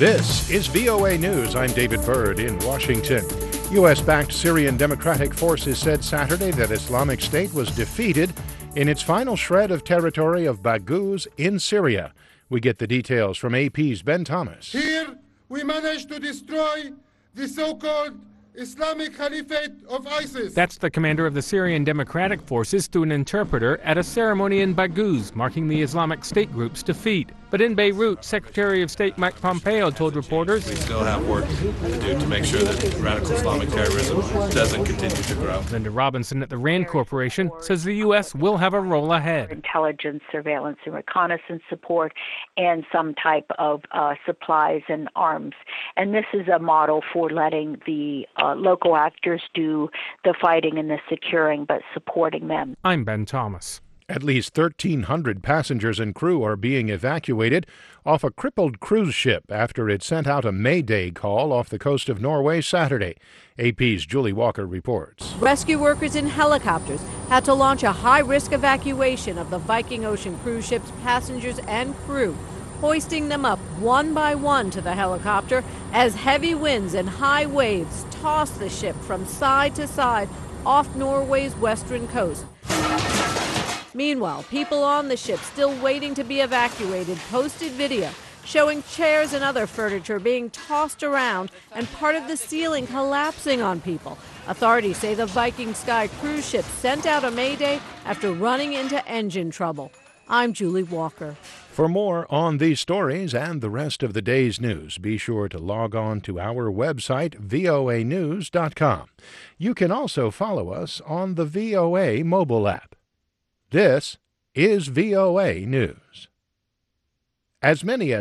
This is VOA News. I'm David Byrd in Washington. U.S.-backed Syrian Democratic Forces said Saturday that Islamic State was defeated in its final shred of territory of Baghouz in Syria. We get the details from AP's Ben Thomas. Here, we managed to destroy the so-called Islamic Caliphate of ISIS. That's the commander of the Syrian Democratic Forces through an interpreter at a ceremony in Baghouz, marking the Islamic State group's defeat. But in Beirut, Secretary of State Mike Pompeo told reporters, "We still have work to do to make sure that radical Islamic terrorism doesn't continue to grow." Linda Robinson at the RAND Corporation says the U.S. will have a role ahead. Intelligence, surveillance, and reconnaissance support, and some type of supplies and arms. And this is a model for letting the local actors do the fighting and the securing, but supporting them. I'm Ben Thomas. At least 1,300 passengers and crew are being evacuated off a crippled cruise ship after it sent out a Mayday call off the coast of Norway Saturday. AP's Julie Walker reports. Rescue workers in helicopters had to launch a high-risk evacuation of the Viking Ocean cruise ship's passengers and crew, hoisting them up one by one to the helicopter as heavy winds and high waves tossed the ship from side to side off Norway's western coast. Meanwhile, people on the ship still waiting to be evacuated posted video showing chairs and other furniture being tossed around and part of the ceiling collapsing on people. Authorities say the Viking Sky cruise ship sent out a mayday after running into engine trouble. I'm Julie Walker. For more on these stories and the rest of the day's news, be sure to log on to our website, voanews.com. You can also follow us on the VOA mobile app. This is VOA News. As many as